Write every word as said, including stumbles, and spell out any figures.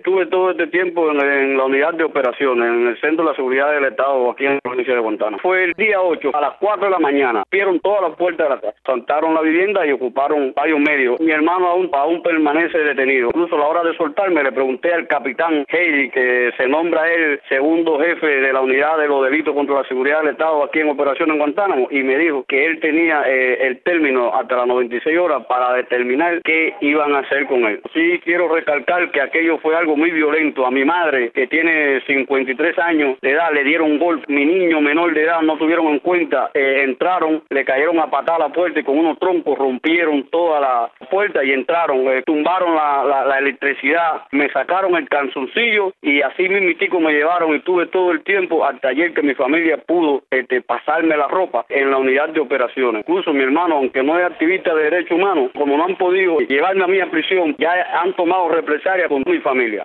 estuve todo este tiempo en, en la unidad de operaciones, en el Centro de la Seguridad del Estado, aquí en la provincia de Guantánamo. Fue el día ocho, a las cuatro de la mañana, abrieron todas las puertas de la casa, saltaron la vivienda y ocuparon varios medios. Mi hermano aún, aún permanece detenido. Incluso a la hora de soltarme le pregunté al capitán Haley, que se nombra él segundo jefe de la unidad de los delitos contra la seguridad del Estado aquí en operación en Guantánamo, y me dijo que él tenía eh, el término hasta las noventa y seis horas para determinar qué iban a hacer con él. Sí quiero recalcar que aquello fue algo muy violento. A mi madre, que tiene cincuenta y tres años de edad, le dieron un golpe. Mi niño menor de edad no tuvieron en cuenta, eh, entraron, le cayeron a patada a la puerta y con unos troncos rompieron toda la puerta y entraron, eh, tumbaron la, la, la electricidad, me sacaron el calzoncillo y así mismitico me llevaron, y tuve todo el tiempo hasta ayer que mi familia pudo este, pasarme la ropa en la unidad de operaciones. Incluso mi hermano, aunque no es activista de derechos humanos, como no han podido llevarme a mí a prisión, ya han tomado represalias con mi familia.